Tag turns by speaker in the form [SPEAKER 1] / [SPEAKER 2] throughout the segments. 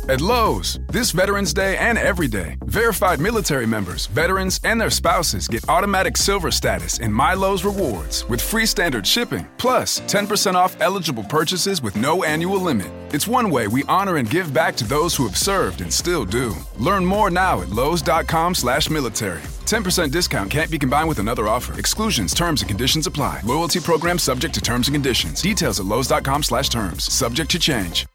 [SPEAKER 1] At Lowe's, this Veterans Day and every day, verified military members, veterans, and their spouses get automatic silver status in My Lowe's Rewards with free standard shipping, plus 10% off eligible purchases with no annual limit. It's one way we honor and give back to those who have served and still do. Learn more now at lowes.com/military. 10% discount can't be combined with another offer. Exclusions, terms, and conditions apply. Loyalty program subject to terms and conditions. Details at lowes.com/terms. Subject to change.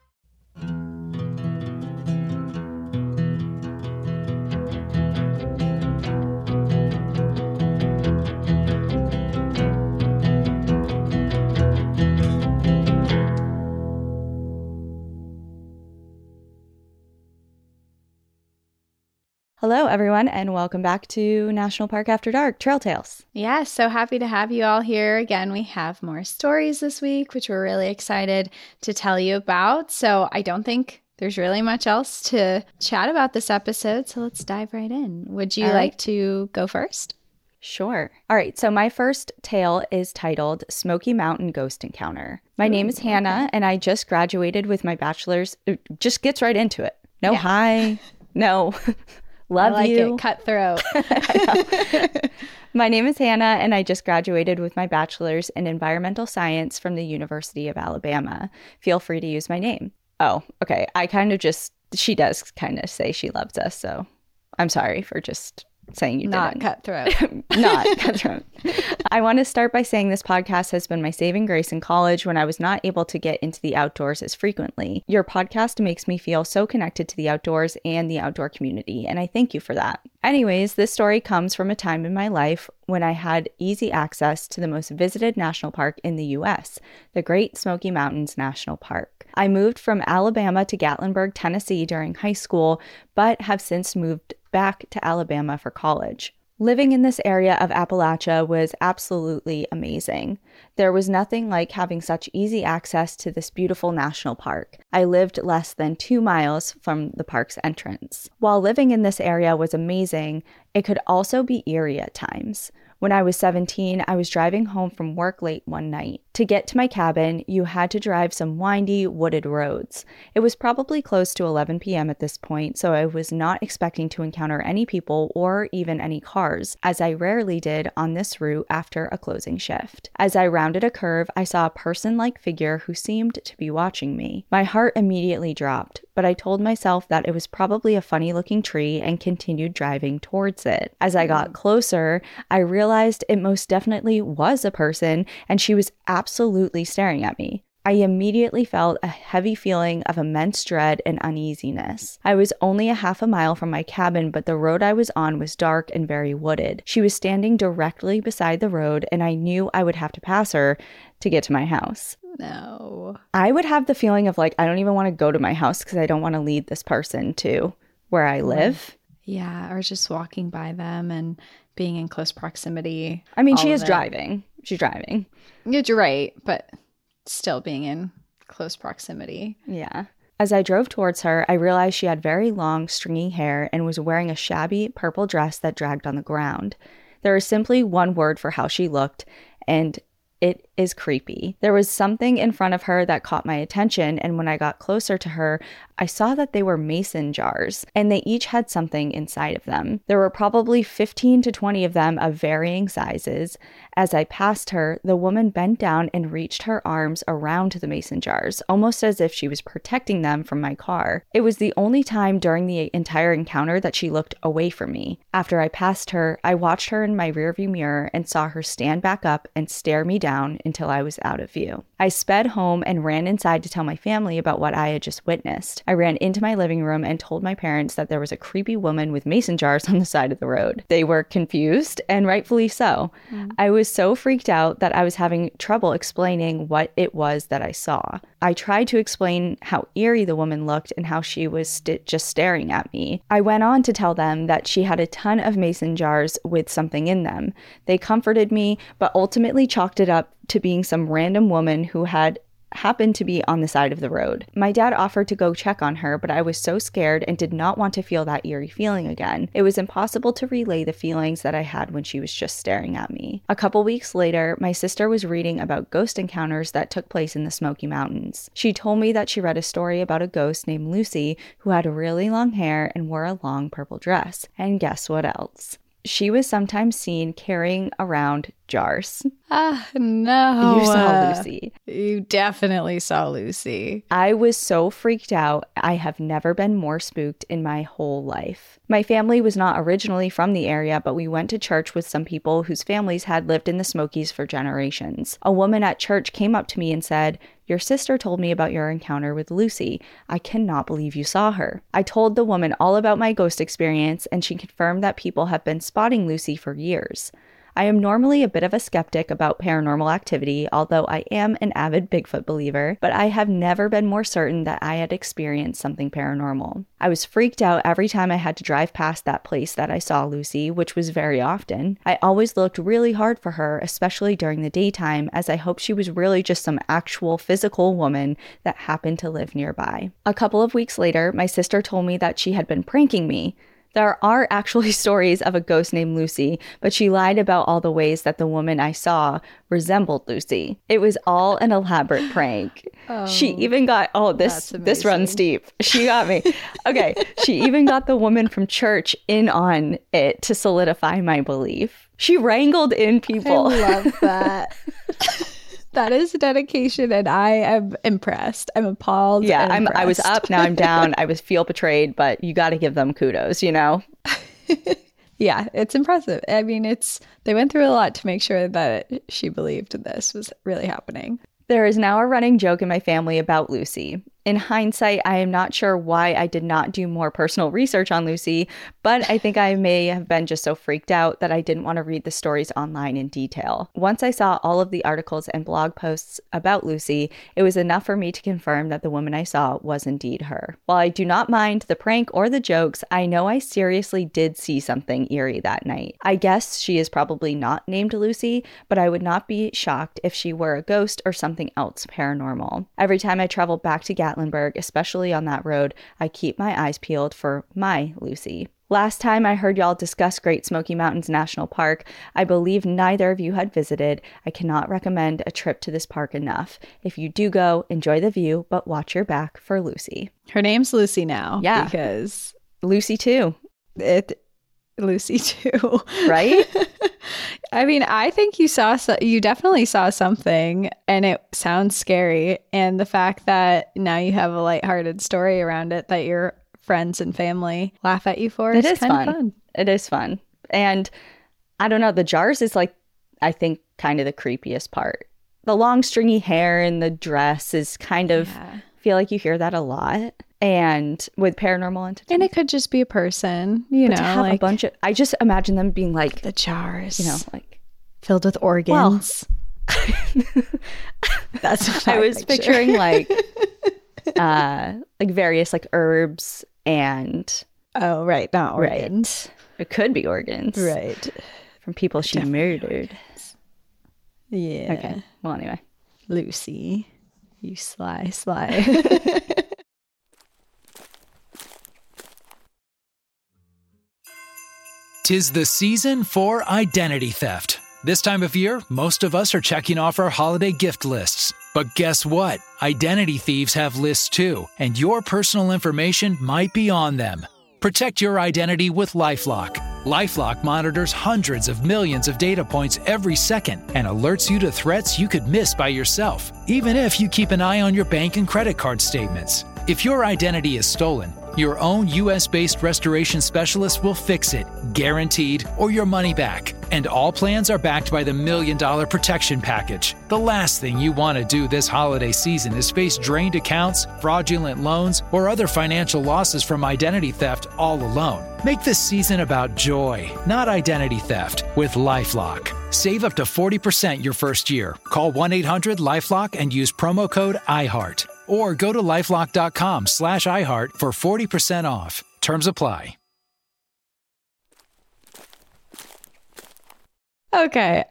[SPEAKER 2] Hello, everyone, and welcome back to National Park After Dark, Trail Tales.
[SPEAKER 3] Yeah, so happy to have you all here. Again, we have more stories this week, which we're really excited to tell you about. So I don't think there's really much else to chat about this episode, so let's dive right in. Would you like to go first?
[SPEAKER 2] Sure. All right, so my first tale is titled Smoky Mountain Ghost Encounter. My name is Hannah, and I just graduated with my bachelor's. It just gets right into it. No hi, no... Love
[SPEAKER 3] I like
[SPEAKER 2] you.
[SPEAKER 3] It. Cutthroat.
[SPEAKER 2] My name is Hannah, and I just graduated with my bachelor's in environmental science from the University of Alabama. Feel free to use my name. Oh, okay. She does kind of say she loves us, so I'm sorry for just saying you
[SPEAKER 3] Not
[SPEAKER 2] didn't.
[SPEAKER 3] cutthroat.
[SPEAKER 2] Not cutthroat. I want to start by saying this podcast has been my saving grace in college when I was not able to get into the outdoors as frequently. Your podcast makes me feel so connected to the outdoors and the outdoor community, and I thank you for that. Anyways, this story comes from a time in my life when I had easy access to the most visited national park in the U.S., the Great Smoky Mountains National Park. I moved from Alabama to Gatlinburg, Tennessee during high school, but have since moved back to Alabama for college. Living in this area of Appalachia was absolutely amazing. There was nothing like having such easy access to this beautiful national park. I lived less than 2 miles from the park's entrance. While living in this area was amazing, it could also be eerie at times. When I was 17, I was driving home from work late one night. To get to my cabin, you had to drive some windy, wooded roads. It was probably close to 11 p.m. at this point, so I was not expecting to encounter any people or even any cars, as I rarely did on this route after a closing shift. As I rounded a curve, I saw a person-like figure who seemed to be watching me. My heart immediately dropped, but I told myself that it was probably a funny-looking tree and continued driving towards it. As I got closer, I realized it most definitely was a person, and she was absolutely staring at me. I immediately felt a heavy feeling of immense dread and uneasiness. I was only a half a mile from my cabin, but the road I was on was dark and very wooded. She was standing directly beside the road, and I knew I would have to pass her to get to my house.
[SPEAKER 3] No.
[SPEAKER 2] I would have the feeling of I don't even want to go to my house because I don't want to lead this person to where I live.
[SPEAKER 3] Yeah, or just walking by them and being in close proximity.
[SPEAKER 2] I mean, she is driving. She's driving.
[SPEAKER 3] You're right, but still being in close proximity.
[SPEAKER 2] Yeah. As I drove towards her, I realized she had very long, stringy hair and was wearing a shabby purple dress that dragged on the ground. There is simply one word for how she looked, and it is creepy. There was something in front of her that caught my attention, and when I got closer to her, I saw that they were mason jars, and they each had something inside of them. There were probably 15 to 20 of them of varying sizes. As I passed her, the woman bent down and reached her arms around the mason jars, almost as if she was protecting them from my car. It was the only time during the entire encounter that she looked away from me. After I passed her, I watched her in my rearview mirror and saw her stand back up and stare me down until I was out of view. I sped home and ran inside to tell my family about what I had just witnessed. I ran into my living room and told my parents that there was a creepy woman with mason jars on the side of the road. They were confused, and rightfully so. I was so freaked out that I was having trouble explaining what it was that I saw. I tried to explain how eerie the woman looked and how she was just staring at me. I went on to tell them that she had a ton of mason jars with something in them. They comforted me, but ultimately chalked it up to being some random woman who had happened to be on the side of the road. My dad offered to go check on her, but I was so scared and did not want to feel that eerie feeling again. It was impossible to relay the feelings that I had when she was just staring at me. A couple weeks later, my sister was reading about ghost encounters that took place in the Smoky Mountains. She told me that she read a story about a ghost named Lucy who had really long hair and wore a long purple dress. And guess what else? She was sometimes seen carrying around jars.
[SPEAKER 3] No.
[SPEAKER 2] You saw Lucy.
[SPEAKER 3] You definitely saw Lucy.
[SPEAKER 2] I was so freaked out. I have never been more spooked in my whole life. My family was not originally from the area, but we went to church with some people whose families had lived in the Smokies for generations. A woman at church came up to me and said, "Your sister told me about your encounter with Lucy. I cannot believe you saw her." I told the woman all about my ghost experience, and she confirmed that people have been spotting Lucy for years. I am normally a bit of a skeptic about paranormal activity, although I am an avid Bigfoot believer, but I have never been more certain that I had experienced something paranormal. I was freaked out every time I had to drive past that place that I saw Lucy, which was very often. I always looked really hard for her, especially during the daytime, as I hoped she was really just some actual physical woman that happened to live nearby. A couple of weeks later, my sister told me that she had been pranking me. There are actually stories of a ghost named Lucy, but she lied about all the ways that the woman I saw resembled Lucy. It was all an elaborate prank. She even got, this runs deep. She got me. Okay, she even got the woman from church in on it to solidify my belief. She wrangled in people.
[SPEAKER 3] I love that. That is dedication, and I am impressed. I'm appalled.
[SPEAKER 2] Yeah, I was up, now I'm down. I feel betrayed, but you got to give them kudos, you know?
[SPEAKER 3] Yeah, it's impressive. I mean, they went through a lot to make sure that she believed this was really happening.
[SPEAKER 2] There is now a running joke in my family about Lucy. In hindsight, I am not sure why I did not do more personal research on Lucy, but I think I may have been just so freaked out that I didn't want to read the stories online in detail. Once I saw all of the articles and blog posts about Lucy, it was enough for me to confirm that the woman I saw was indeed her. While I do not mind the prank or the jokes, I know I seriously did see something eerie that night. I guess she is probably not named Lucy, but I would not be shocked if she were a ghost or something else paranormal. Every time I travel back to Gatlinburg, especially on that road, I keep my eyes peeled for my Lucy. Last time I heard y'all discuss Great Smoky Mountains National Park, I believe neither of you had visited. I cannot recommend a trip to this park enough. If you do go, enjoy the view, but watch your back for Lucy.
[SPEAKER 3] Her name's Lucy now.
[SPEAKER 2] Yeah.
[SPEAKER 3] Because
[SPEAKER 2] Lucy too.
[SPEAKER 3] Lucy too.
[SPEAKER 2] Right?
[SPEAKER 3] I mean, I think you definitely saw something, and it sounds scary. And the fact that now you have a lighthearted story around it that your friends and family laugh at you for is kind of fun.
[SPEAKER 2] It is fun. And I don't know, the jars is I think kind of the creepiest part. The long stringy hair and the dress is kind of, I feel like you hear that a lot. And with paranormal entities.
[SPEAKER 3] And it could just be a person, you know,
[SPEAKER 2] to have a bunch of, I just imagine them being like
[SPEAKER 3] the jars,
[SPEAKER 2] you know,
[SPEAKER 3] filled with organs.
[SPEAKER 2] Well,
[SPEAKER 3] that's what
[SPEAKER 2] I was picturing various herbs and
[SPEAKER 3] not organs.
[SPEAKER 2] Right. It could be organs,
[SPEAKER 3] right,
[SPEAKER 2] from people she murdered.
[SPEAKER 3] Organs. Yeah.
[SPEAKER 2] Okay. Well, anyway,
[SPEAKER 3] Lucy, you sly.
[SPEAKER 4] 'Tis the season for identity theft. This time of year, most of us are checking off our holiday gift lists. But guess what? Identity thieves have lists too, and your personal information might be on them. Protect your identity with LifeLock. LifeLock monitors hundreds of millions of data points every second and alerts you to threats you could miss by yourself, even if you keep an eye on your bank and credit card statements. If your identity is stolen, your own U.S.-based restoration specialist will fix it, guaranteed, or your money back. And all plans are backed by the $1 Million Protection Package. The last thing you want to do this holiday season is face drained accounts, fraudulent loans, or other financial losses from identity theft all alone. Make this season about joy, not identity theft, with LifeLock. Save up to 40% your first year. Call 1-800-LifeLock and use promo code IHEART. Or go to lifelock.com/iHeart for 40% off. Terms apply.
[SPEAKER 3] Okay.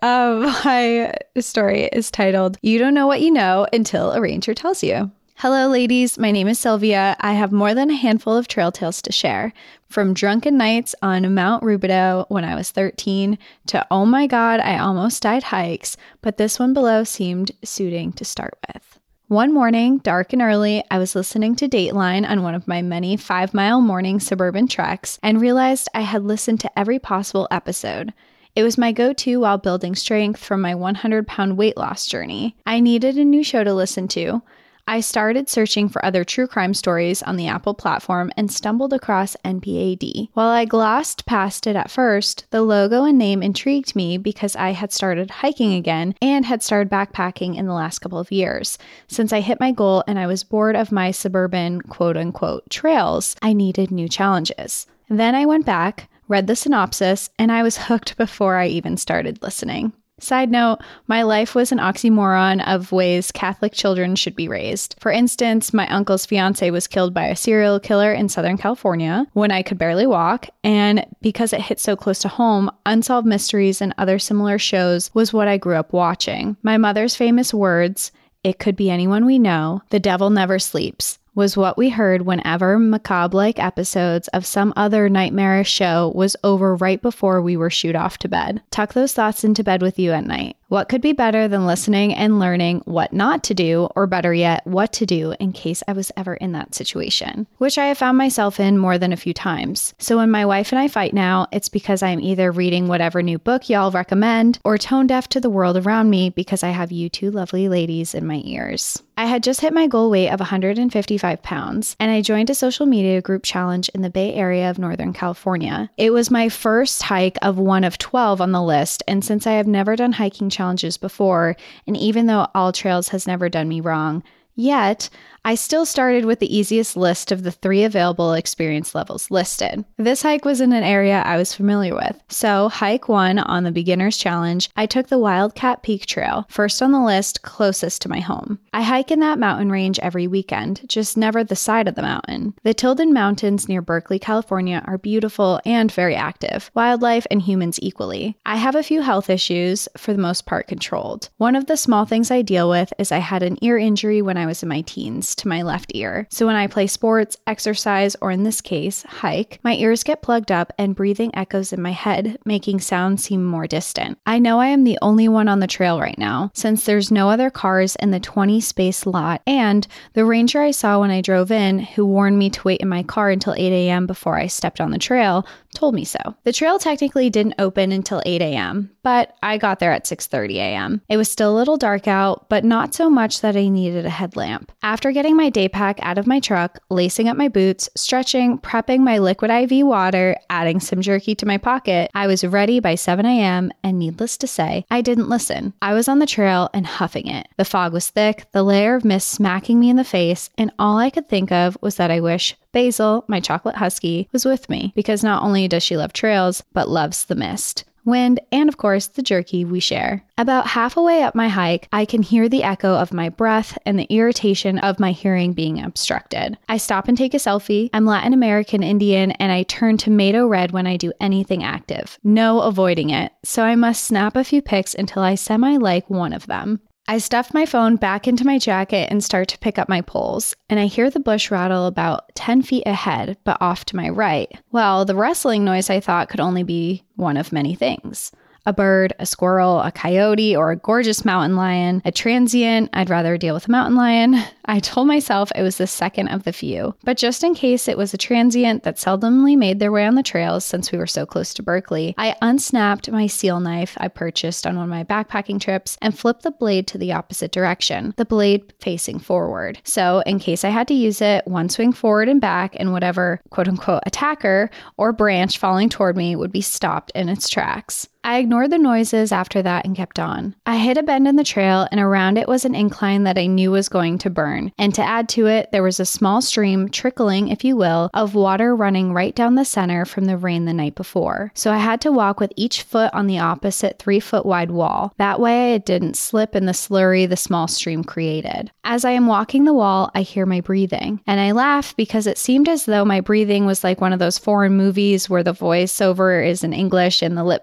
[SPEAKER 3] My story is titled, You Don't Know What You Know Until a Ranger Tells You. Hello, ladies. My name is Sylvia. I have more than a handful of trail tales to share. From drunken nights on Mount Rubidoux when I was 13 to, oh my God, I almost died hikes, but this one below seemed suiting to start with. One morning, dark and early, I was listening to Dateline on one of my many 5-mile morning suburban treks and realized I had listened to every possible episode. It was my go-to while building strength from my 100-pound weight loss journey. I needed a new show to listen to. I started searching for other true crime stories on the Apple platform and stumbled across NPAD. While I glossed past it at first, the logo and name intrigued me because I had started hiking again and had started backpacking in the last couple of years. Since I hit my goal and I was bored of my suburban quote-unquote trails, I needed new challenges. Then I went back, read the synopsis, and I was hooked before I even started listening. Side note, my life was an oxymoron of ways Catholic children should be raised. For instance, my uncle's fiance was killed by a serial killer in Southern California when I could barely walk, and because it hit so close to home, Unsolved Mysteries and other similar shows was what I grew up watching. My mother's famous words, "It could be anyone we know, the devil never sleeps," was what we heard whenever macabre-like episodes of some other nightmarish show was over right before we were shooed off to bed. Tuck those thoughts into bed with you at night. What could be better than listening and learning what not to do, or better yet, what to do in case I was ever in that situation, which I have found myself in more than a few times. So when my wife and I fight now, it's because I'm either reading whatever new book y'all recommend or tone deaf to the world around me because I have you two lovely ladies in my ears. I had just hit my goal weight of 155 pounds, and I joined a social media group challenge in the Bay Area of Northern California. It was my first hike of one of 12 on the list, and since I have never done hiking challenges before, and even though All Trails has never done me wrong, yet I still started with the easiest list of the 3 available experience levels listed. This hike was in an area I was familiar with. So, hike 1 on the beginner's challenge, I took the Wildcat Peak Trail, first on the list, closest to my home. I hike in that mountain range every weekend, just never the side of the mountain. The Tilden Mountains near Berkeley, California are beautiful and very active, wildlife and humans equally. I have a few health issues, for the most part controlled. One of the small things I deal with is I had an ear injury when I was in my teens to my left ear. So when I play sports, exercise, or in this case, hike, my ears get plugged up and breathing echoes in my head, making sound seem more distant. I know I am the only one on the trail right now, since there's no other cars in the 20-space lot, and the ranger I saw when I drove in, who warned me to wait in my car until 8 a.m. before I stepped on the trail, told me so. The trail technically didn't open until 8 a.m., but I got there at 6:30 a.m. It was still a little dark out, but not so much that I needed a headlamp. After getting my day pack out of my truck, lacing up my boots, stretching, prepping my liquid IV water, adding some jerky to my pocket, I was ready by 7 a.m., and needless to say, I didn't listen. I was on the trail and huffing it. The fog was thick, the layer of mist smacking me in the face, and all I could think of was that I wish Basil, my chocolate husky, was with me, because not only does she love trails, but loves the mist, wind, and of course the jerky we share. About halfway up my hike, I can hear the echo of my breath and the irritation of my hearing being obstructed. I stop and take a selfie. I'm Latin American Indian, and I turn tomato red when I do anything active. No avoiding it, so I must snap a few pics until I semi-like one of them. I stuff my phone back into my jacket and start to pick up my poles, and I hear the bush rattle about 10 feet ahead, but off to my right. Well, the rustling noise I thought could only be one of many things. A bird, a squirrel, a coyote, or a gorgeous mountain lion, a transient. I'd rather deal with a mountain lion. I told myself it was the second of the few, but just in case it was a transient that seldomly made their way on the trails since we were so close to Berkeley, I unsnapped my seal knife I purchased on one of my backpacking trips and flipped the blade to the opposite direction, the blade facing forward. So in case I had to use it, one swing forward and back, and whatever quote-unquote attacker or branch falling toward me would be stopped in its tracks. I ignored the noises after that and kept on. I hit a bend in the trail, and around it was an incline that I knew was going to burn. And to add to it, there was a small stream, trickling, if you will, of water running right down the center from the rain the night before. So I had to walk with each foot on the opposite 3-foot wide wall. That way it didn't slip in the slurry the small stream created. As I am walking the wall, I hear my breathing. And I laugh because it seemed as though my breathing was like one of those foreign movies where the voiceover is in English and the lip movements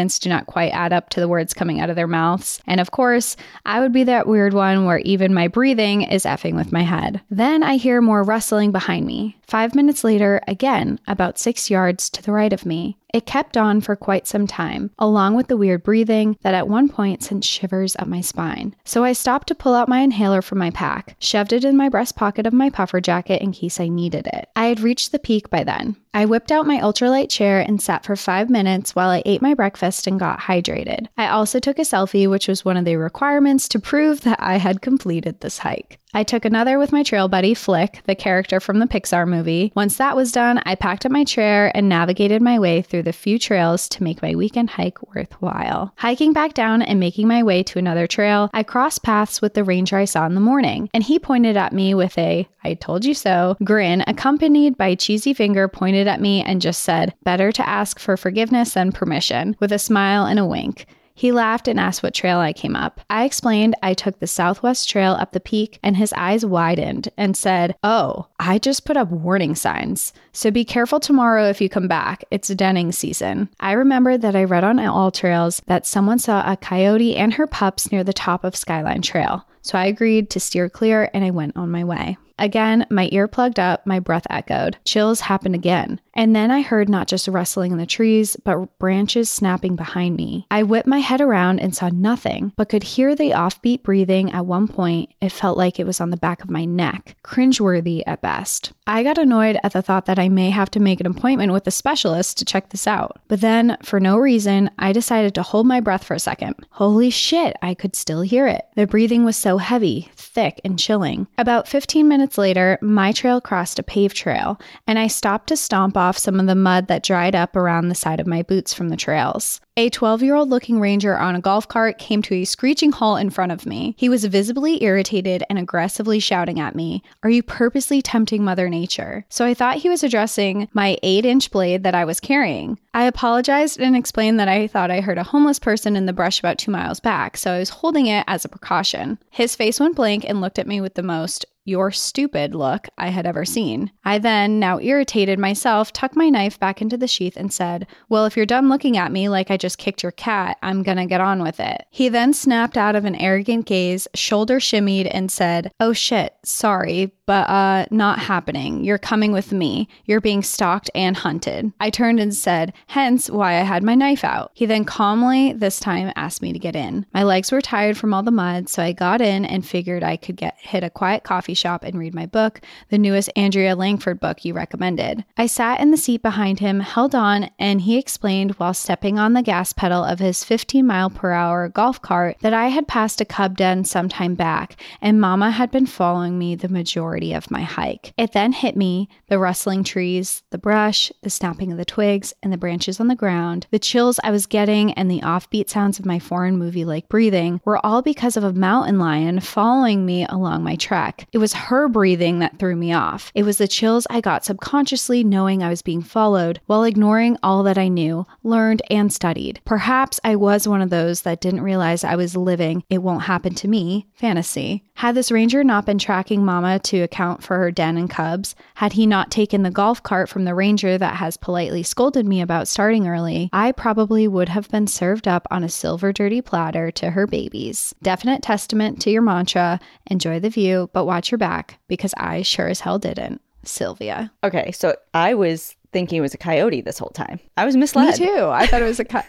[SPEAKER 3] consonants do not quite add up to the words coming out of their mouths. And of course, I would be that weird one where even my breathing is effing with my head. Then I hear more rustling behind me. 5 minutes later, again, about 6 yards to the right of me. It kept on for quite some time, along with the weird breathing that at one point sent shivers up my spine. So I stopped to pull out my inhaler from my pack, shoved it in my breast pocket of my puffer jacket in case I needed it. I had reached the peak by then. I whipped out my ultralight chair and sat for 5 minutes while I ate my breakfast and got hydrated. I also took a selfie, which was one of the requirements to prove that I had completed this hike. I took another with my trail buddy, Flick, the character from the Pixar movie. Once that was done, I packed up my chair and navigated my way through the few trails to make my weekend hike worthwhile. Hiking back down and making my way to another trail, I crossed paths with the ranger I saw in the morning, and he pointed at me with a "I told you so" grin, accompanied by a cheesy finger pointed at me and just said, "Better to ask for forgiveness than permission," with a smile and a wink. He laughed and asked what trail I came up. I explained I took the southwest trail up the peak, and his eyes widened and said, "Oh, I just put up warning signs. So be careful tomorrow if you come back. It's denning season." I remembered that I read on AllTrails that someone saw a coyote and her pups near the top of Skyline Trail. So I agreed to steer clear and I went on my way. Again, my ear plugged up, my breath echoed. Chills happened again. And then I heard not just rustling in the trees, but branches snapping behind me. I whipped my head around and saw nothing, but could hear the offbeat breathing at one point. It felt like it was on the back of my neck. Cringeworthy at best. I got annoyed at the thought that I may have to make an appointment with a specialist to check this out. But then, for no reason, I decided to hold my breath for a second. Holy shit, I could still hear it. The breathing was so heavy, thick, and chilling. About 15 minutes later, my trail crossed a paved trail, and I stopped to stomp off some of the mud that dried up around the side of my boots from the trails. A 12-year-old looking ranger on a golf cart came to a screeching halt in front of me. He was visibly irritated and aggressively shouting at me, "Are you purposely tempting Mother Nature?" So I thought he was addressing my 8-inch blade that I was carrying. I apologized and explained that I thought I heard a homeless person in the brush about 2 miles back, so I was holding it as a precaution. His face went blank and looked at me with the most "you're stupid" look I had ever seen. I then, now irritated myself, tucked my knife back into the sheath and said, "Well, if you're done looking at me like I just kicked your cat, I'm gonna get on with it." He then snapped out of an arrogant gaze, shoulder shimmied, and said, "Oh shit, sorry, but not happening. You're coming with me. You're being stalked and hunted." I turned and said, hence why I had my knife out. He then calmly, this time, asked me to get in. My legs were tired from all the mud, so I got in and figured I could hit a quiet coffee shop and read my book, the newest Andrea Langford book you recommended. I sat in the seat behind him, held on, and he explained while stepping on the gas pedal of his 15-mile-per-hour golf cart that I had passed a cub den some time back, and Mama had been following me the majority of my hike. It then hit me, the rustling trees, the brush, the snapping of the twigs, and the branches on the ground, the chills I was getting, and the offbeat sounds of my foreign movie-like breathing were all because of a mountain lion following me along my trek. It was her breathing that threw me off. It was the chills I got subconsciously knowing I was being followed while ignoring all that I knew, learned, and studied. Perhaps I was one of those that didn't realize I was living "it won't happen to me" fantasy. Had this ranger not been tracking Mama to account for her den and cubs, had he not taken the golf cart from the ranger that has politely scolded me about starting early, I probably would have been served up on a silver dirty platter to her babies. Definite testament to your mantra, enjoy the view, but watch your back, because I sure as hell didn't. Sylvia.
[SPEAKER 2] Okay, so I was thinking it was a coyote this whole time. I was misled.
[SPEAKER 3] Me too. I thought it was a coyote.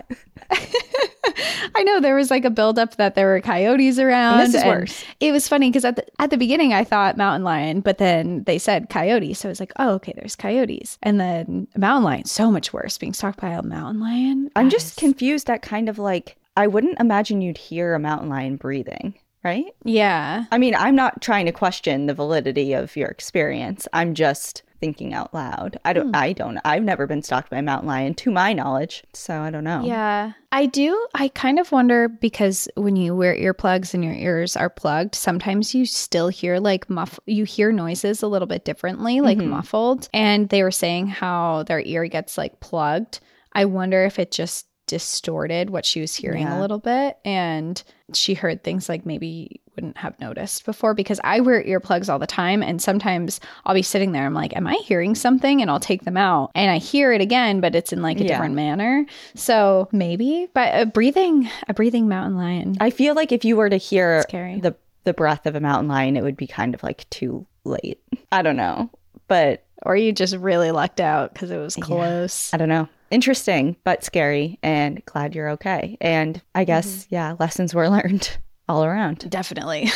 [SPEAKER 3] I know there was like a buildup that there were coyotes around.
[SPEAKER 2] And this is worse.
[SPEAKER 3] It was funny because at the beginning I thought mountain lion, but then they said coyote. So I was like, oh, okay, there's coyotes. And then mountain lion, so much worse, being stalked by a mountain lion.
[SPEAKER 2] I'm just confused at kind of like, I wouldn't imagine you'd hear a mountain lion breathing, right?
[SPEAKER 3] Yeah.
[SPEAKER 2] I mean, I'm not trying to question the validity of your experience. I'm just thinking out loud. I've never been stalked by a mountain lion to my knowledge, so I don't know.
[SPEAKER 3] Yeah, I do. I kind of wonder because when you wear earplugs and your ears are plugged, sometimes you still hear like you hear noises a little bit differently, like muffled. And they were saying how their ear gets like plugged. I wonder if it just distorted what she was hearing a little bit, and she heard things like maybe wouldn't have noticed before, because I wear earplugs all the time. And sometimes I'll be sitting there, I'm like, am I hearing something? And I'll take them out and I hear it again, but it's in like a different manner. So maybe, but a breathing mountain lion.
[SPEAKER 2] I feel like if you were to hear
[SPEAKER 3] scary.
[SPEAKER 2] the breath of a mountain lion, it would be kind of like too late. I don't know. But
[SPEAKER 3] or you just really lucked out because it was close.
[SPEAKER 2] I don't know. Interesting, but scary, and glad you're okay. And I guess, lessons were learned all around.
[SPEAKER 3] Definitely.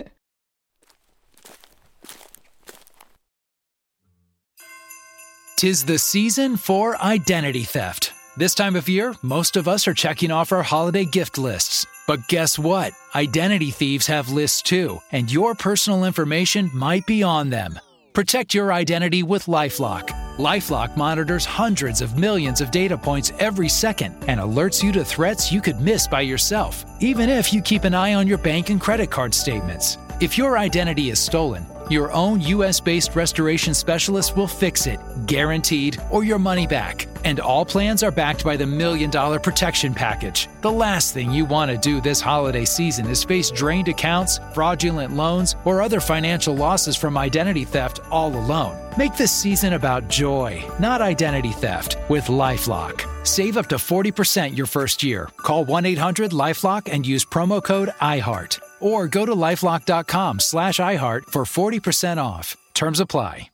[SPEAKER 4] 'Tis the season for identity theft. This time of year, most of us are checking off our holiday gift lists. But guess what? Identity thieves have lists too, and your personal information might be on them. Protect your identity with LifeLock. LifeLock monitors hundreds of millions of data points every second and alerts you to threats you could miss by yourself, even if you keep an eye on your bank and credit card statements. If your identity is stolen, your own U.S.-based restoration specialist will fix it, guaranteed, or your money back. And all plans are backed by the $1 Million Protection Package. The last thing you want to do this holiday season is face drained accounts, fraudulent loans, or other financial losses from identity theft all alone. Make this season about joy, not identity theft, with LifeLock. Save up to 40% your first year. Call 1-800-LifeLock and use promo code IHEART. Or go to lifelock.com/iHeart for 40% off. Terms apply.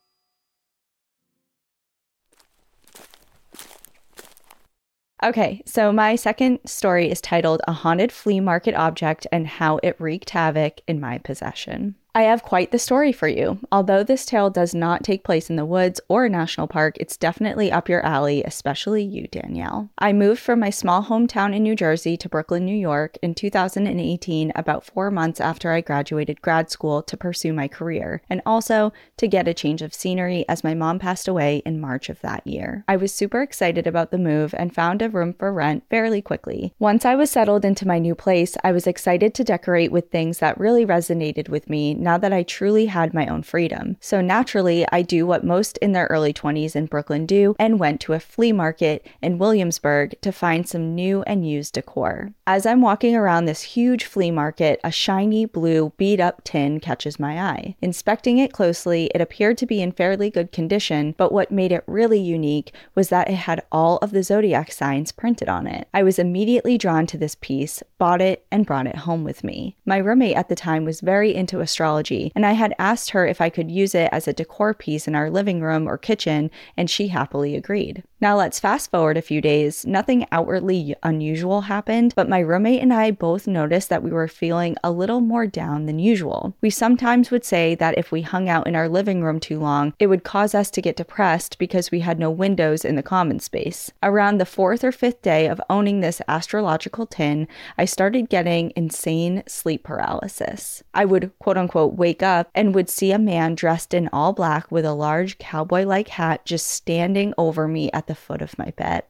[SPEAKER 2] Okay, so my second story is titled A Haunted Flea Market Object and How It Wreaked Havoc in My Possession. I have quite the story for you. Although this tale does not take place in the woods or a national park, it's definitely up your alley, especially you, Danielle. I moved from my small hometown in New Jersey to Brooklyn, New York in 2018, about 4 months after I graduated grad school to pursue my career, and also to get a change of scenery as my mom passed away in March of that year. I was super excited about the move and found a room for rent fairly quickly. Once I was settled into my new place, I was excited to decorate with things that really resonated with me now that I truly had my own freedom. So naturally, I do what most in their early 20s in Brooklyn do and went to a flea market in Williamsburg to find some new and used decor. As I'm walking around this huge flea market, a shiny blue beat-up tin catches my eye. Inspecting it closely, it appeared to be in fairly good condition, but what made it really unique was that it had all of the zodiac signs printed on it. I was immediately drawn to this piece, bought it, and brought it home with me. My roommate at the time was very into astrology, and I had asked her if I could use it as a decor piece in our living room or kitchen, and she happily agreed. Now let's fast forward a few days. Nothing outwardly unusual happened, but my roommate and I both noticed that we were feeling a little more down than usual. We sometimes would say that if we hung out in our living room too long, it would cause us to get depressed because we had no windows in the common space. Around the 4th or 5th day of owning this astrological tin, I started getting insane sleep paralysis. I would quote unquote wake up and would see a man dressed in all black with a large cowboy-like hat just standing over me at the foot of my bed.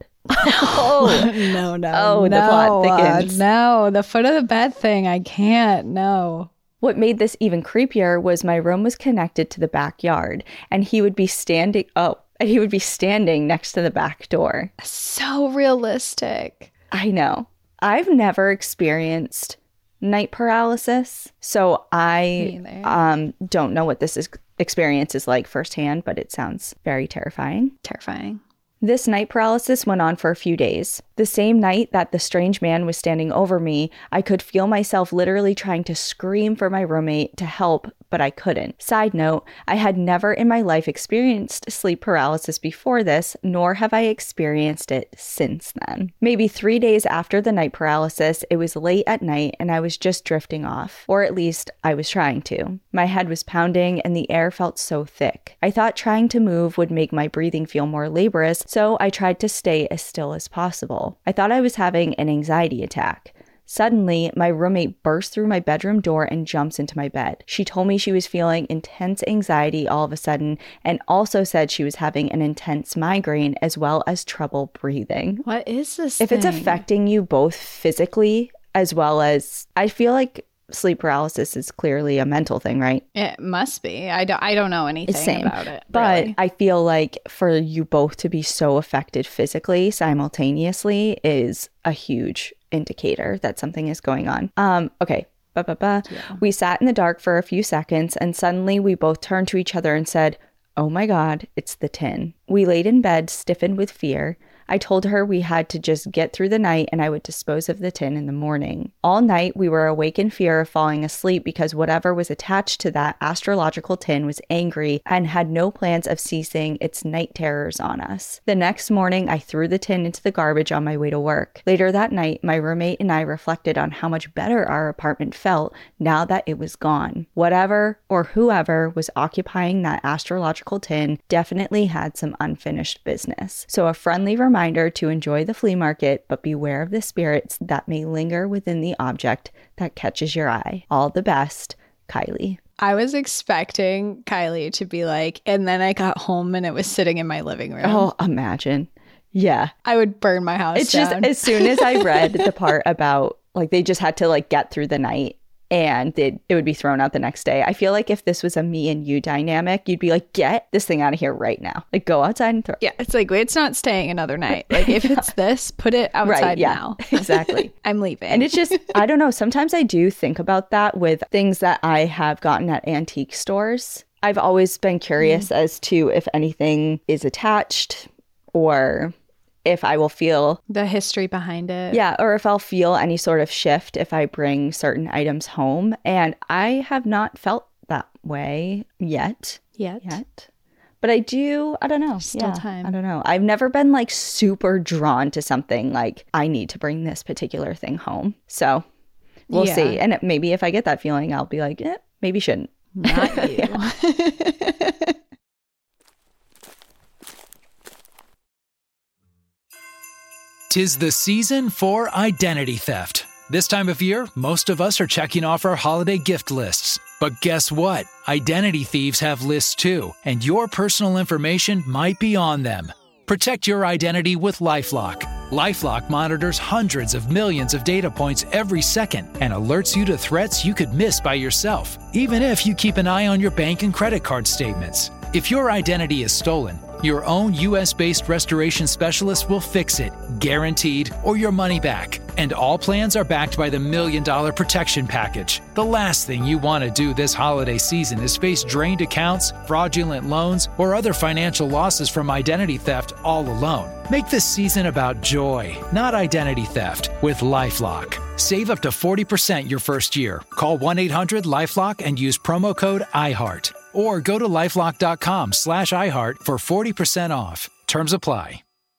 [SPEAKER 3] No.
[SPEAKER 2] The plot thickens.
[SPEAKER 3] No, the foot of the bed thing, I can't, no.
[SPEAKER 2] What made this even creepier was my room was connected to the backyard, and he would be standing next to the back door.
[SPEAKER 3] So realistic.
[SPEAKER 2] I know. I've never experienced night paralysis, so I don't know what this experience is like firsthand, but it sounds very terrifying.
[SPEAKER 3] Terrifying.
[SPEAKER 2] This night paralysis went on for a few days. The same night that the strange man was standing over me, I could feel myself literally trying to scream for my roommate to help, but I couldn't. Side note, I had never in my life experienced sleep paralysis before this, nor have I experienced it since then. Maybe 3 days after the night paralysis, it was late at night and I was just drifting off, or at least I was trying to. My head was pounding and the air felt so thick. I thought trying to move would make my breathing feel more laborious, so I tried to stay as still as possible. I thought I was having an anxiety attack. Suddenly, my roommate bursts through my bedroom door and jumps into my bed. She told me she was feeling intense anxiety all of a sudden and also said she was having an intense migraine as well as trouble breathing.
[SPEAKER 3] What is this
[SPEAKER 2] If it's affecting you both physically as well as, I feel like sleep paralysis is clearly a mental thing, right?
[SPEAKER 3] It must be. I don't know anything about it.
[SPEAKER 2] But
[SPEAKER 3] really.
[SPEAKER 2] I feel like for you both to be so affected physically simultaneously is a huge indicator that something is going on. Okay. Yeah. We sat in the dark for a few seconds, and suddenly we both turned to each other and said, "Oh my God, it's the tin." We laid in bed, stiffened with fear. I told her we had to just get through the night and I would dispose of the tin in the morning. All night, we were awake in fear of falling asleep because whatever was attached to that astrological tin was angry and had no plans of ceasing its night terrors on us. The next morning, I threw the tin into the garbage on my way to work. Later that night, my roommate and I reflected on how much better our apartment felt now that it was gone. Whatever or whoever was occupying that astrological tin definitely had some unfinished business. So a friendly reminder to enjoy the flea market, but beware of the spirits that may linger within the object that catches your eye. All the best, Kylie.
[SPEAKER 3] I was expecting Kylie to be like, and then I got home and it was sitting in my living room.
[SPEAKER 2] Oh, imagine. Yeah.
[SPEAKER 3] I would burn my house down.
[SPEAKER 2] Just as soon as I read the part about like they just had to like get through the night and it would be thrown out the next day. I feel like if this was a me and you dynamic, you'd be like, get this thing out of here right now. Like, go outside and throw it.
[SPEAKER 3] Yeah, it's like, wait, it's not staying another night. Like, if it's this, put it outside now.
[SPEAKER 2] Exactly.
[SPEAKER 3] I'm leaving.
[SPEAKER 2] And it's just, I don't know. Sometimes I do think about that with things that I have gotten at antique stores. I've always been curious as to if anything is attached or if I will feel
[SPEAKER 3] the history behind it.
[SPEAKER 2] Yeah, or if I'll feel any sort of shift if I bring certain items home. And I have not felt that way yet. But I don't know.
[SPEAKER 3] Still time.
[SPEAKER 2] I don't know. I've never been like super drawn to something like I need to bring this particular thing home. So we'll see. And maybe if I get that feeling, I'll be like, maybe shouldn't.
[SPEAKER 3] Not you.
[SPEAKER 4] 'Tis the season for identity theft. This time of year, most of us are checking off our holiday gift lists. But guess what? Identity thieves have lists too, and your personal information might be on them. Protect your identity with LifeLock. LifeLock monitors hundreds of millions of data points every second and alerts you to threats you could miss by yourself, even if you keep an eye on your bank and credit card statements. If your identity is stolen, your own U.S.-based restoration specialist will fix it, guaranteed, or your money back. And all plans are backed by the $1 Million Protection Package. The last thing you want to do this holiday season is face drained accounts, fraudulent loans, or other financial losses from identity theft all alone. Make this season about joy, not identity theft, with LifeLock. Save up to 40% your first year. Call 1-800-LifeLock and use promo code IHEART. Or go to LifeLock.com/iHeart for 40% off. Terms apply.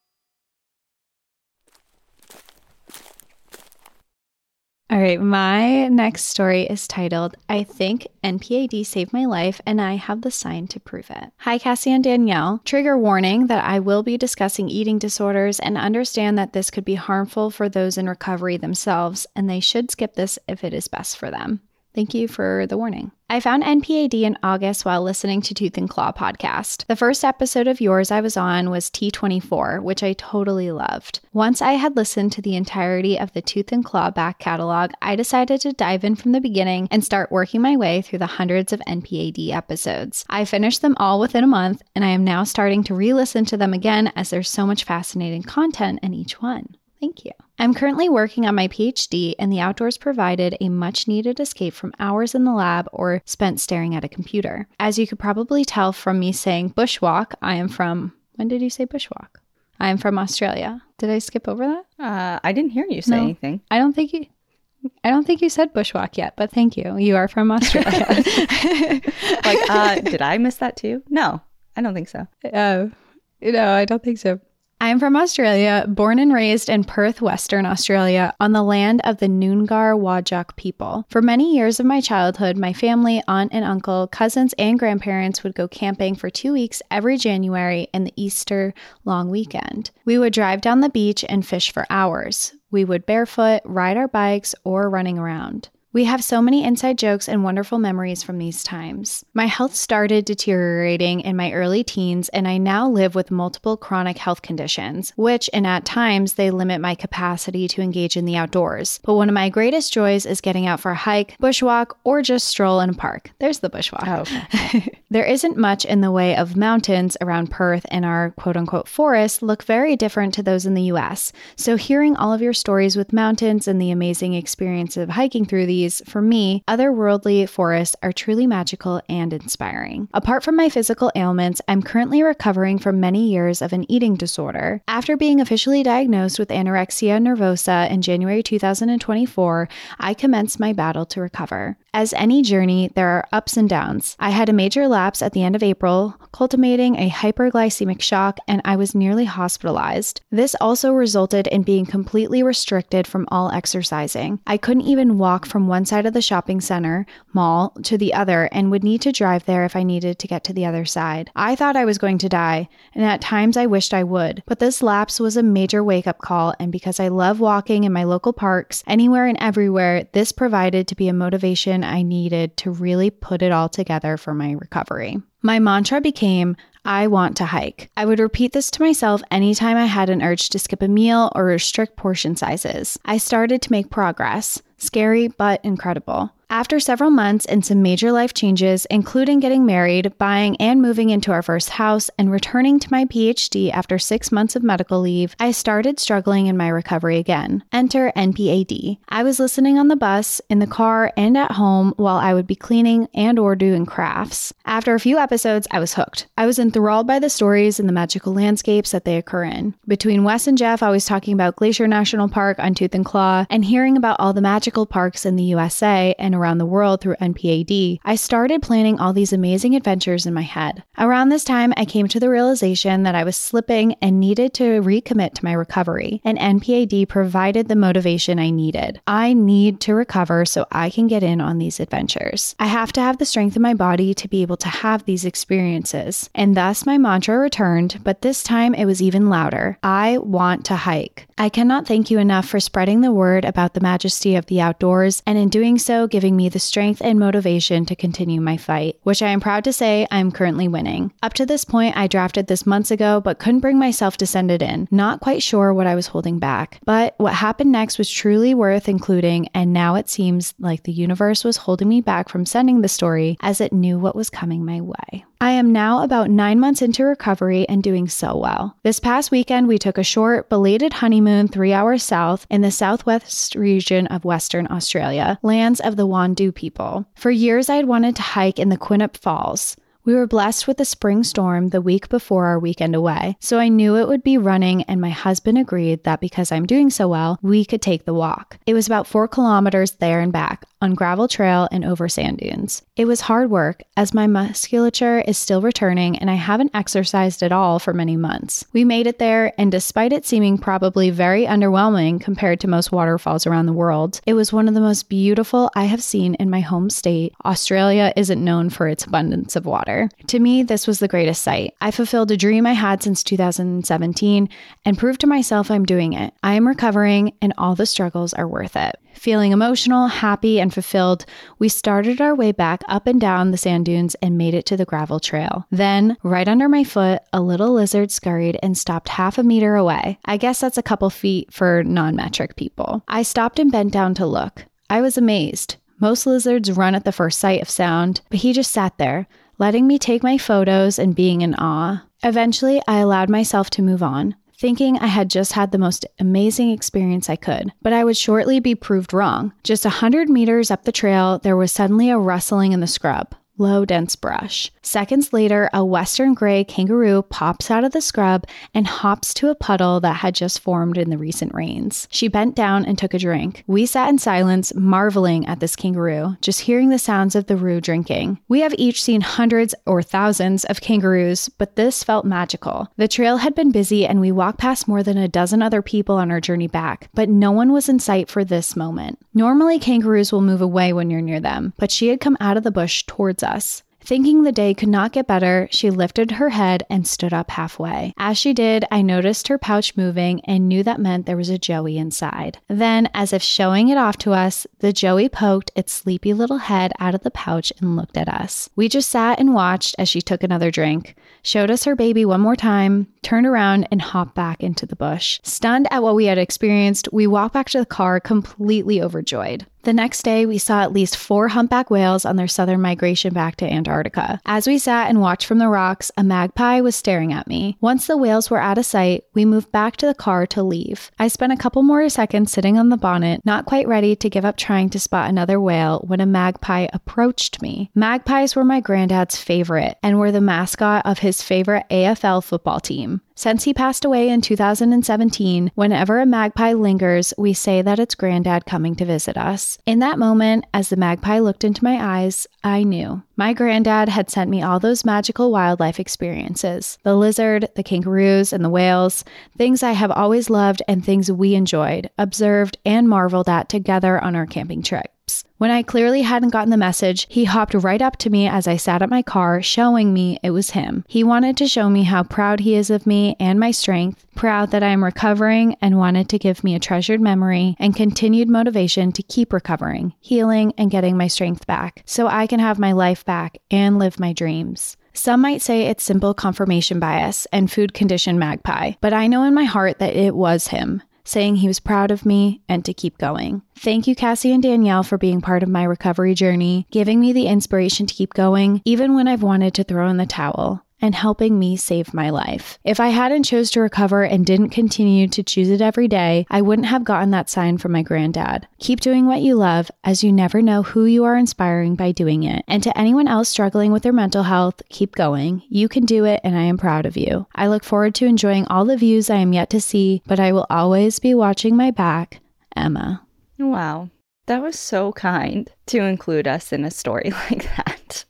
[SPEAKER 3] All right, my next story is titled, I think NPAD saved my life and I have the sign to prove it. Hi, Cassie and Danielle. Trigger warning that I will be discussing eating disorders and understand that this could be harmful for those in recovery themselves, and they should skip this if it is best for them. Thank you for the warning. I found NPAD in August while listening to Tooth and Claw podcast. The first episode of yours I was on was T24, which I totally loved. Once I had listened to the entirety of the Tooth and Claw back catalog, I decided to dive in from the beginning and start working my way through the hundreds of NPAD episodes. I finished them all within a month, and I am now starting to re-listen to them again as there's so much fascinating content in each one. Thank you. I'm currently working on my PhD, and the outdoors provided a much-needed escape from hours in the lab or spent staring at a computer. As you could probably tell from me saying bushwalk, I am from... When did you say bushwalk? I am from Australia. Did I skip over that?
[SPEAKER 2] I didn't hear you say anything.
[SPEAKER 3] I don't think you said bushwalk yet, but thank you. You are from Australia.
[SPEAKER 2] Did I miss that too? No, I don't think so.
[SPEAKER 3] No, I don't think so. I am from Australia, born and raised in Perth, Western Australia, on the land of the Noongar Whadjuk people. For many years of my childhood, my family, aunt and uncle, cousins, and grandparents would go camping for 2 weeks every January and the Easter long weekend. We would drive down the beach and fish for hours. We would barefoot, ride our bikes, or running around. We have so many inside jokes and wonderful memories from these times. My health started deteriorating in my early teens, and I now live with multiple chronic health conditions, which, and at times, they limit my capacity to engage in the outdoors. But one of my greatest joys is getting out for a hike, bushwalk, or just stroll in a park. There's the bushwalk.
[SPEAKER 2] Oh, okay.
[SPEAKER 3] There isn't much in the way of mountains around Perth, and our quote-unquote forests look very different to those in the U.S. So hearing all of your stories with mountains and the amazing experience of hiking through these trees, for me, otherworldly forests are truly magical and inspiring. Apart from my physical ailments, I'm currently recovering from many years of an eating disorder. After being officially diagnosed with anorexia nervosa in January 2024, I commenced my battle to recover. As any journey, there are ups and downs. I had a major lapse at the end of April, culminating a hyperglycemic shock, and I was nearly hospitalized. This also resulted in being completely restricted from all exercising. I couldn't even walk from one side of the shopping center, mall, to the other, and would need to drive there if I needed to get to the other side. I thought I was going to die, and at times I wished I would, but this lapse was a major wake-up call, and because I love walking in my local parks, anywhere and everywhere, this provided to be a motivation I needed to really put it all together for my recovery. My mantra became, I want to hike. I would repeat this to myself anytime I had an urge to skip a meal or restrict portion sizes. I started to make progress. Scary, but incredible. After several months and some major life changes, including getting married, buying and moving into our first house, and returning to my PhD after 6 months of medical leave, I started struggling in my recovery again. Enter NPAD. I was listening on the bus, in the car, and at home while I would be cleaning and or doing crafts. After a few episodes, I was hooked. I was enthralled by the stories and the magical landscapes that they occur in. Between Wes and Jeff, I was talking about Glacier National Park on Tooth and Claw, and hearing about all the magical parks in the USA and around the world through NPAD, I started planning all these amazing adventures in my head. Around this time, I came to the realization that I was slipping and needed to recommit to my recovery, and NPAD provided the motivation I needed. I need to recover so I can get in on these adventures. I have to have the strength in my body to be able to have these experiences, and thus my mantra returned, but this time it was even louder. I want to hike. I cannot thank you enough for spreading the word about the majesty of the outdoors, and in doing so, giving me the strength and motivation to continue my fight, which I am proud to say I am currently winning. Up to this point, I drafted this months ago, but couldn't bring myself to send it in. Not quite sure what I was holding back. But what happened next was truly worth including, and now it seems like the universe was holding me back from sending the story as it knew what was coming my way. I am now about 9 months into recovery and doing so well. This past weekend, we took a short, belated honeymoon 3 hours south in the southwest region of Western Australia, lands of the Wandoo people. For years, I had wanted to hike in the Quinnip Falls. We were blessed with a spring storm the week before our weekend away, so I knew it would be running, and my husband agreed that because I'm doing so well, we could take the walk. It was about 4 kilometers there and back, on gravel trail and over sand dunes. It was hard work, as my musculature is still returning and I haven't exercised at all for many months. We made it there, and despite it seeming probably very underwhelming compared to most waterfalls around the world, it was one of the most beautiful I have seen in my home state. Australia isn't known for its abundance of water. To me, this was the greatest sight. I fulfilled a dream I had since 2017 and proved to myself I'm doing it. I am recovering, and all the struggles are worth it. Feeling emotional, happy, and fulfilled, we started our way back up and down the sand dunes and made it to the gravel trail. Then, right under my foot, a little lizard scurried and stopped half a meter away. I guess that's a couple feet for non-metric people. I stopped and bent down to look. I was amazed. Most lizards run at the first sight of sound, but he just sat there, letting me take my photos and being in awe. Eventually, I allowed myself to move on, thinking I had just had the most amazing experience I could, but I would shortly be proved wrong. Just 100 meters up the trail, there was suddenly a rustling in the scrub. Low, dense brush. Seconds later, a western gray kangaroo pops out of the scrub and hops to a puddle that had just formed in the recent rains. She bent down and took a drink. We sat in silence, marveling at this kangaroo, just hearing the sounds of the roo drinking. We have each seen hundreds or thousands of kangaroos, but this felt magical. The trail had been busy and we walked past more than a dozen other people on our journey back, but no one was in sight for this moment. Normally, kangaroos will move away when you're near them, but she had come out of the bush towards us. Thinking the day could not get better, she lifted her head and stood up halfway. As she did, I noticed her pouch moving and knew that meant there was a joey inside. Then, as if showing it off to us, the joey poked its sleepy little head out of the pouch and looked at us. We just sat and watched as she took another drink, showed us her baby one more time, turned around and hopped back into the bush. Stunned at what we had experienced, we walked back to the car completely overjoyed. The next day, we saw at least 4 humpback whales on their southern migration back to Antarctica. As we sat and watched from the rocks, a magpie was staring at me. Once the whales were out of sight, we moved back to the car to leave. I spent a couple more seconds sitting on the bonnet, not quite ready to give up trying to spot another whale when a magpie approached me. Magpies were my granddad's favorite and were the mascot of his favorite AFL football team. Since he passed away in 2017, whenever a magpie lingers, we say that it's Granddad coming to visit us. In that moment, as the magpie looked into my eyes, I knew. My granddad had sent me all those magical wildlife experiences. The lizard, the kangaroos, and the whales, things I have always loved and things we enjoyed, observed, and marveled at together on our camping trips. When I clearly hadn't gotten the message, he hopped right up to me as I sat at my car, showing me it was him. He wanted to show me how proud he is of me and my strength, proud that I am recovering, and wanted to give me a treasured memory and continued motivation to keep recovering, healing, and getting my strength back, so I can have my life back and live my dreams. Some might say it's simple confirmation bias and food conditioned magpie, but I know in my heart that it was him, saying he was proud of me and to keep going. Thank you, Cassie and Danielle, for being part of my recovery journey, giving me the inspiration to keep going, even when I've wanted to throw in the towel, and helping me save my life. If I hadn't chose to recover and didn't continue to choose it every day, I wouldn't have gotten that sign from my granddad. Keep doing what you love, as you never know who you are inspiring by doing it. And to anyone else struggling with their mental health, keep going. You can do it, and I am proud of you. I look forward to enjoying all the views I am yet to see, but I will always be watching my back. Emma.
[SPEAKER 2] Wow. That was so kind to include us in a story like that.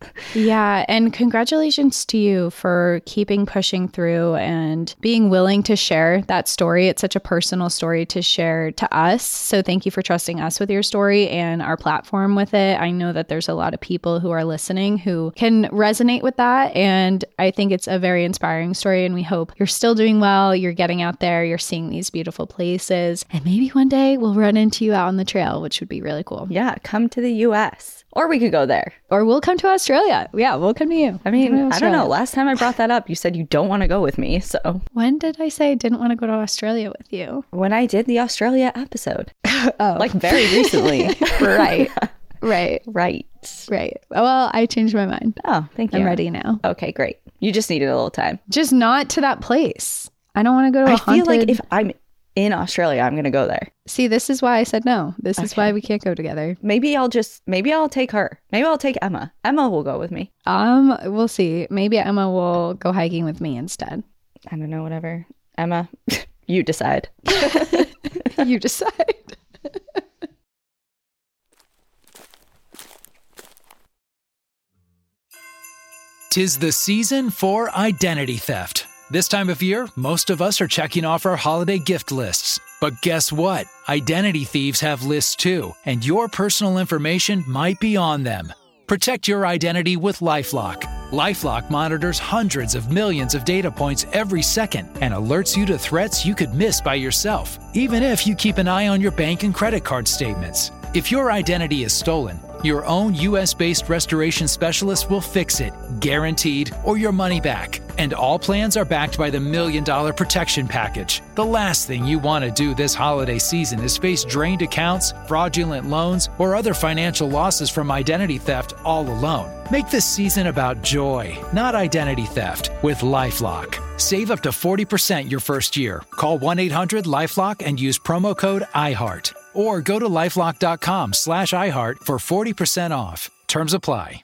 [SPEAKER 3] Yeah, and congratulations to you for keeping pushing through and being willing to share that story. It's such a personal story to share to us. So thank you for trusting us with your story and our platform with it. I know that there's a lot of people who are listening who can resonate with that. And I think it's a very inspiring story. And we hope you're still doing well. You're getting out there. You're seeing these beautiful places. And maybe one day we'll run into you out on the trail, which would be really cool.
[SPEAKER 2] Yeah, come to the US. Or we could go there.
[SPEAKER 3] Or we'll come to Australia. Yeah, we'll come to you.
[SPEAKER 2] I mean, I don't know. Last time I brought that up, you said you don't want to go with me. So
[SPEAKER 3] when did I say I didn't want to go to Australia with you?
[SPEAKER 2] When I did the Australia episode. Oh. Like very recently.
[SPEAKER 3] Right. Right.
[SPEAKER 2] Right.
[SPEAKER 3] Right. Well, I changed my mind.
[SPEAKER 2] Oh, thank you.
[SPEAKER 3] I'm ready now.
[SPEAKER 2] Okay, great. You just needed a little time.
[SPEAKER 3] Just not to that place. I don't want to go to a haunted...
[SPEAKER 2] I feel like if I'm in Australia, I'm going to go there.
[SPEAKER 3] See, this is why I said no. This is why we can't go together.
[SPEAKER 2] Maybe I'll take her. Maybe I'll take Emma. Emma will go with me.
[SPEAKER 3] We'll see. Maybe Emma will go hiking with me instead.
[SPEAKER 2] I don't know, whatever. Emma, you decide.
[SPEAKER 3] You decide.
[SPEAKER 4] 'Tis the season for identity theft. This time of year, most of us are checking off our holiday gift lists. But guess what? Identity thieves have lists too, and your personal information might be on them. Protect your identity with LifeLock. LifeLock monitors hundreds of millions of data points every second and alerts you to threats you could miss by yourself, even if you keep an eye on your bank and credit card statements. If your identity is stolen, your own U.S.-based restoration specialist will fix it, guaranteed, or your money back. And all plans are backed by the $1 Million Protection Package. The last thing you want to do this holiday season is face drained accounts, fraudulent loans, or other financial losses from identity theft all alone. Make this season about joy, not identity theft, with LifeLock. Save up to 40% your first year. Call 1-800-LifeLock and use promo code IHEART. Or go to LifeLock.com/iHeart for 40% off. Terms apply.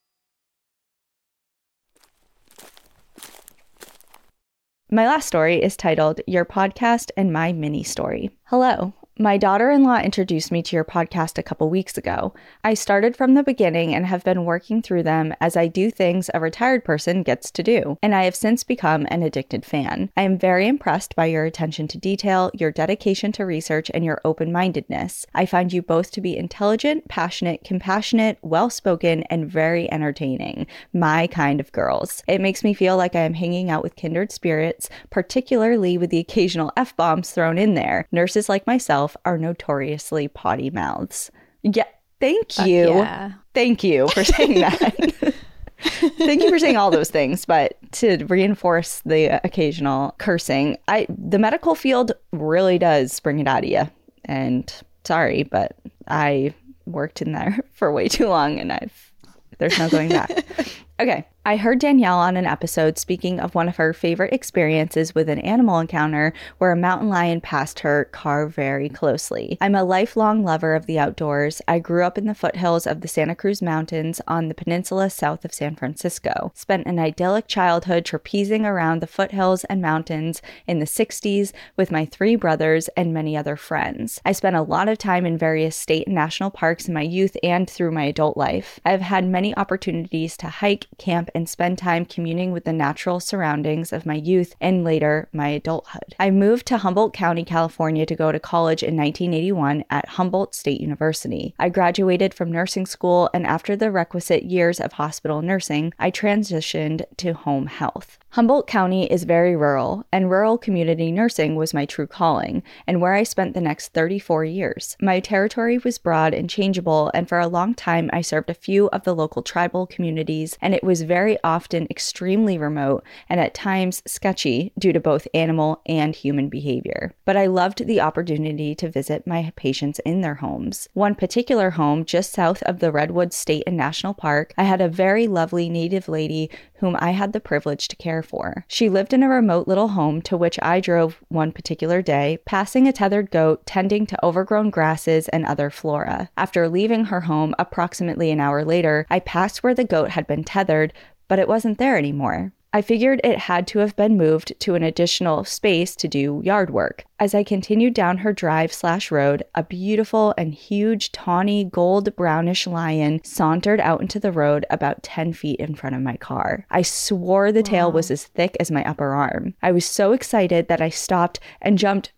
[SPEAKER 2] My last story is titled Your Podcast and My Mini Story. Hello. My daughter-in-law introduced me to your podcast a couple weeks ago. I started from the beginning and have been working through them as I do things a retired person gets to do, and I have since become an addicted fan. I am very impressed by your attention to detail, your dedication to research, and your open-mindedness. I find you both to be intelligent, passionate, compassionate, well-spoken, and very entertaining. My kind of girls. It makes me feel like I am hanging out with kindred spirits, particularly with the occasional F-bombs thrown in there. Nurses like myself are notoriously potty mouths. Yeah, thank you.
[SPEAKER 3] Yeah.
[SPEAKER 2] Thank you for saying that. Thank you for saying all those things, but to reinforce the occasional cursing, the medical field really does bring it out of you. And sorry, but I worked in there for way too long, and there's no going back. Okay. I heard Danielle on an episode speaking of one of her favorite experiences with an animal encounter where a mountain lion passed her car very closely. I'm a lifelong lover of the outdoors. I grew up in the foothills of the Santa Cruz Mountains on the peninsula south of San Francisco. Spent an idyllic childhood trapezing around the foothills and mountains in the 60s with my 3 brothers and many other friends. I spent a lot of time in various state and national parks in my youth and through my adult life. I've had many opportunities to hike, camp, and spend time communing with the natural surroundings of my youth and later my adulthood. I moved to Humboldt County, California to go to college in 1981 at Humboldt State University. I graduated from nursing school, and after the requisite years of hospital nursing, I transitioned to home health. Humboldt County is very rural, and rural community nursing was my true calling, and where I spent the next 34 years. My territory was broad and changeable, and for a long time I served a few of the local tribal communities, and it was very often extremely remote and at times sketchy due to both animal and human behavior. But I loved the opportunity to visit my patients in their homes. One particular home just south of the Redwoods State and National Park, I had a very lovely native lady whom I had the privilege to care for. She lived in a remote little home to which I drove one particular day, passing a tethered goat, tending to overgrown grasses and other flora. After leaving her home approximately an hour later, I passed where the goat had been tethered, but it wasn't there anymore. I figured it had to have been moved to an additional space to do yard work. As I continued down her drive/road, a beautiful and huge tawny gold brownish lion sauntered out into the road about 10 feet in front of my car. I swore the tail was as thick as my upper arm. I was so excited that I stopped and jumped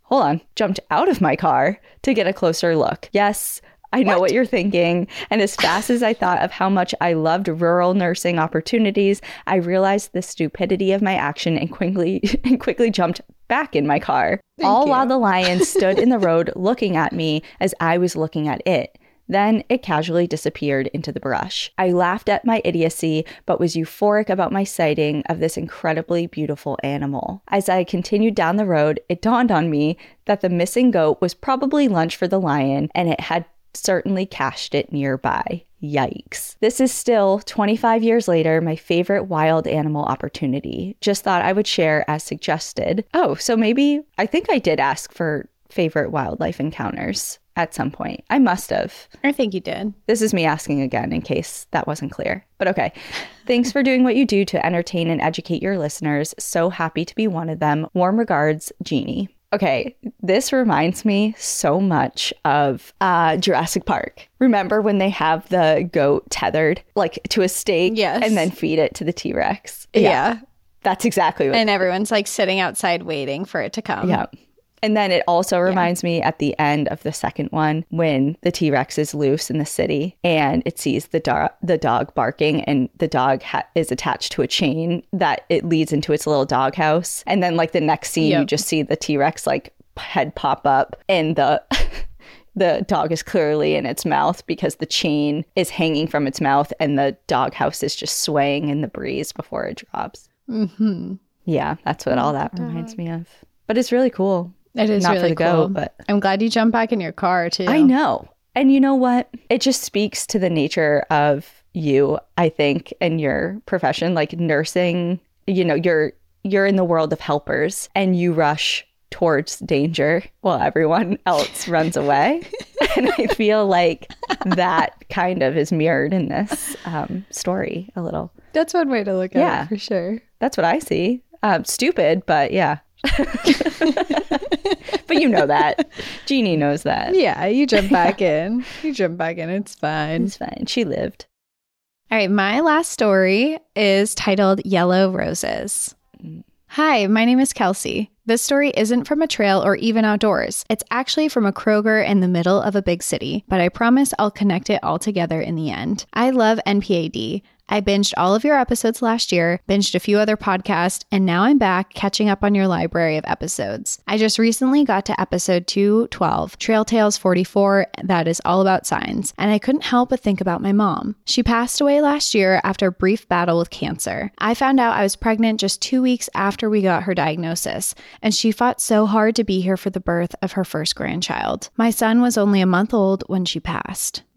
[SPEAKER 2] out of my car to get a closer look. Yes, I know what you're thinking. And as fast as I thought of how much I loved rural nursing opportunities, I realized the stupidity of my action and quickly jumped back in my car. While the lion stood in the road looking at me as I was looking at it. Then it casually disappeared into the brush. I laughed at my idiocy, but was euphoric about my sighting of this incredibly beautiful animal. As I continued down the road, it dawned on me that the missing goat was probably lunch for the lion, and it had certainly cached it nearby. Yikes. This is still, 25 years later, my favorite wild animal opportunity. Just thought I would share as suggested. Oh, so maybe, I think I did ask for favorite wildlife encounters at some point. I must have.
[SPEAKER 3] I think you did.
[SPEAKER 2] This is me asking again in case that wasn't clear. But okay. Thanks for doing what you do to entertain and educate your listeners. So happy to be one of them. Warm regards, Jeannie. Okay, this reminds me so much of Jurassic Park. Remember when they have the goat tethered like to a stake and then feed it to the T-Rex?
[SPEAKER 3] Yeah.
[SPEAKER 2] That's exactly what.
[SPEAKER 3] And everyone's like sitting outside waiting for it to come.
[SPEAKER 2] Yeah. And then it also reminds me at the end of the second one when the T-Rex is loose in the city and it sees the dog barking, and the dog is attached to a chain that it leads into its little doghouse. And then like the next scene, you just see the T-Rex like head pop up and the dog is clearly in its mouth because the chain is hanging from its mouth and the doghouse is just swaying in the breeze before it drops.
[SPEAKER 3] Mm-hmm.
[SPEAKER 2] Yeah, that's what all that reminds me of. But it's really cool.
[SPEAKER 3] It is
[SPEAKER 2] Not
[SPEAKER 3] really
[SPEAKER 2] for the
[SPEAKER 3] cool.
[SPEAKER 2] goat, but
[SPEAKER 3] I'm glad you jumped back in your car too.
[SPEAKER 2] I know. And you know what? It just speaks to the nature of you, I think, and your profession, like nursing. You know, you're in the world of helpers and you rush towards danger while everyone else runs away. And I feel like that kind of is mirrored in this story a little.
[SPEAKER 3] That's one way to look at it for sure.
[SPEAKER 2] That's what I see. Stupid, but yeah. But you know that. Jeannie knows that.
[SPEAKER 3] Yeah, you jump back in. It's fine.
[SPEAKER 2] It's fine. She lived.
[SPEAKER 3] All right, my last story is titled Yellow Roses. Hi, my name is Kelsey. This story isn't from a trail or even outdoors. It's actually from a Kroger in the middle of a big city, but I promise I'll connect it all together in the end. I love NPAD. I binged all of your episodes last year, binged a few other podcasts, and now I'm back catching up on your library of episodes. I just recently got to episode 212, Trail Tales 44, that is all about signs, and I couldn't help but think about my mom. She passed away last year after a brief battle with cancer. I found out I was pregnant just 2 weeks after we got her diagnosis, and she fought so hard to be here for the birth of her first grandchild. My son was only a month old when she passed.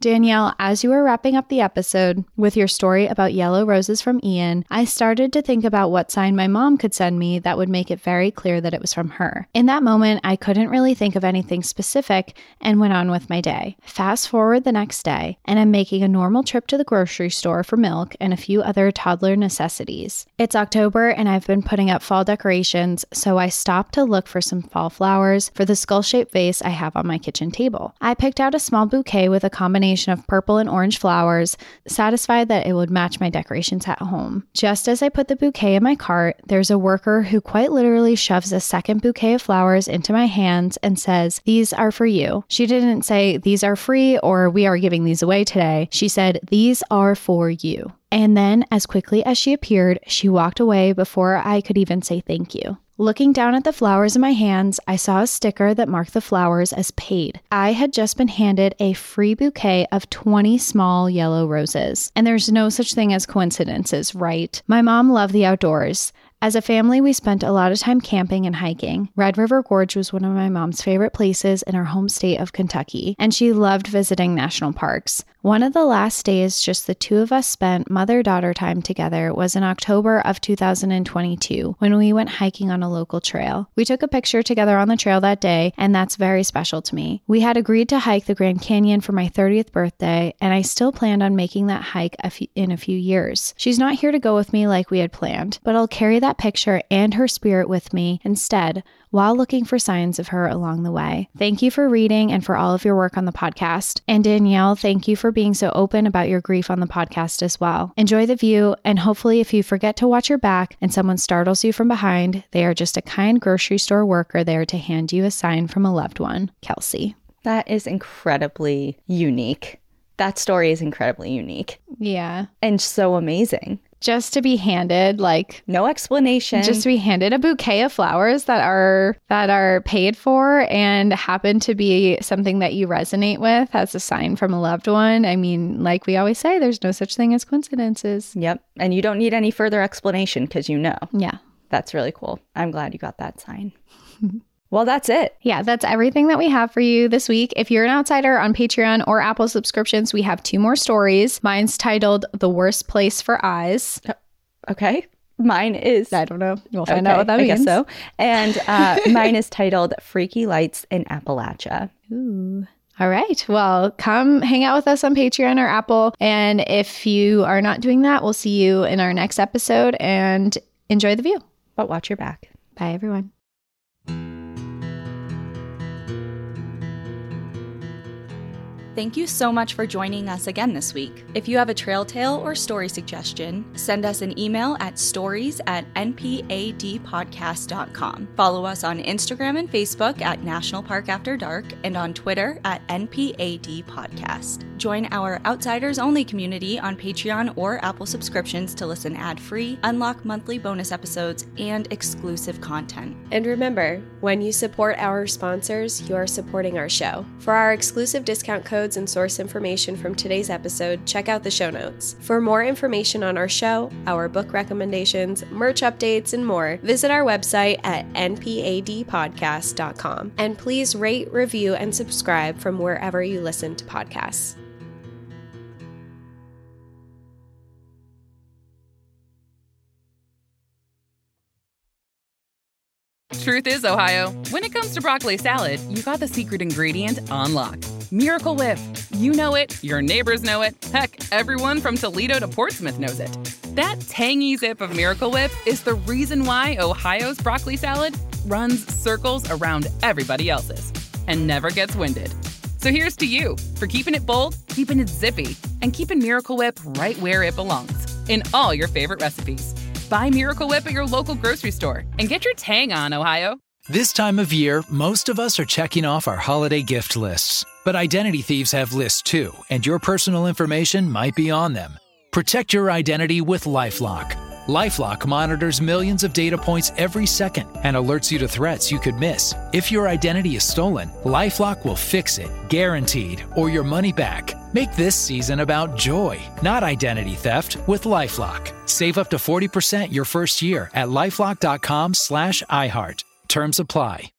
[SPEAKER 3] Danielle, as you were wrapping up the episode with your story about yellow roses from Ian, I started to think about what sign my mom could send me that would make it very clear that it was from her. In that moment, I couldn't really think of anything specific and went on with my day. Fast forward the next day, and I'm making a normal trip to the grocery store for milk and a few other toddler necessities. It's October and I've been putting up fall decorations, so I stopped to look for some fall flowers for the skull-shaped vase I have on my kitchen table. I picked out a small bouquet with a combination of purple and orange flowers, satisfied that it would match my decorations at home. Just as I put the bouquet in my cart, there's a worker who quite literally shoves a second bouquet of flowers into my hands and says, "These are for you." She didn't say, "These are free" or "We are giving these away today." She said, "These are for you." And then, as quickly as she appeared, she walked away before I could even say thank you. Looking down at the flowers in my hands, I saw a sticker that marked the flowers as paid. I had just been handed a free bouquet of 20 small yellow roses. And there's no such thing as coincidences, right? My mom loved the outdoors. As a family, we spent a lot of time camping and hiking. Red River Gorge was one of my mom's favorite places in her home state of Kentucky, and she loved visiting national parks. One of the last days just the two of us spent mother-daughter time together was in October of 2022 when we went hiking on a local trail. We took a picture together on the trail that day, and that's very special to me. We had agreed to hike the Grand Canyon for my 30th birthday, and I still planned on making that hike in a few years. She's not here to go with me like we had planned, but I'll carry that picture and her spirit with me instead while looking for signs of her along the way. Thank you for reading and for all of your work on the podcast. And Danielle, thank you for being so open about your grief on the podcast as well. Enjoy the view, and hopefully if you forget to watch your back and someone startles you from behind, they are just a kind grocery store worker there to hand you a sign from a loved one. Kelsey.
[SPEAKER 2] That is incredibly unique. That story is incredibly unique.
[SPEAKER 3] Yeah.
[SPEAKER 2] And so amazing.
[SPEAKER 3] Just to be handed, like,
[SPEAKER 2] no explanation.
[SPEAKER 3] Just to be handed a bouquet of flowers that are paid for and happen to be something that you resonate with as a sign from a loved one. I mean, like we always say, there's no such thing as coincidences.
[SPEAKER 2] Yep. And you don't need any further explanation because you know.
[SPEAKER 3] Yeah.
[SPEAKER 2] That's really cool. I'm glad you got that sign. Well, that's it.
[SPEAKER 3] Yeah, that's everything that we have for you this week. If you're an outsider on Patreon or Apple subscriptions, we have 2 more stories. Mine's titled The Worst Place for Eyes.
[SPEAKER 2] Okay. Mine is...
[SPEAKER 3] I don't know. We'll find out what that means.
[SPEAKER 2] I guess so. And mine is titled Freaky Lights in Appalachia.
[SPEAKER 3] Ooh. All right. Well, come hang out with us on Patreon or Apple. And if you are not doing that, we'll see you in our next episode, and enjoy the view.
[SPEAKER 2] But watch your back.
[SPEAKER 3] Bye, everyone.
[SPEAKER 2] Thank you so much for joining us again this week. If you have a trail tale or story suggestion, send us an email at stories@npadpodcast.com. Follow us on Instagram and Facebook at National Park After Dark and on Twitter at NPAD Podcast. Join our Outsiders Only community on Patreon or Apple subscriptions to listen ad-free, unlock monthly bonus episodes, and exclusive content.
[SPEAKER 5] And remember, when you support our sponsors, you are supporting our show. For our exclusive discount codes and source information from today's episode, check out the show notes. For more information on our show, our book recommendations, merch updates, and more, visit our website at npadpodcast.com. And please rate, review, and subscribe from wherever you listen to podcasts.
[SPEAKER 6] Truth is, Ohio, when it comes to broccoli salad, you got the secret ingredient on lock. Miracle Whip. You know it, your neighbors know it, heck, everyone from Toledo to Portsmouth knows it. That tangy zip of Miracle Whip is the reason why Ohio's broccoli salad runs circles around everybody else's and never gets winded. So here's to you for keeping it bold, keeping it zippy, and keeping Miracle Whip right where it belongs, in all your favorite recipes. Buy Miracle Whip at your local grocery store and get your tang on, Ohio.
[SPEAKER 4] This time of year, most of us are checking off our holiday gift lists. But identity thieves have lists too, and your personal information might be on them. Protect your identity with LifeLock. LifeLock monitors millions of data points every second and alerts you to threats you could miss. If your identity is stolen, LifeLock will fix it, guaranteed, or your money back. Make this season about joy, not identity theft, with LifeLock. Save up to 40% your first year at LifeLock.com/iHeart. Terms apply.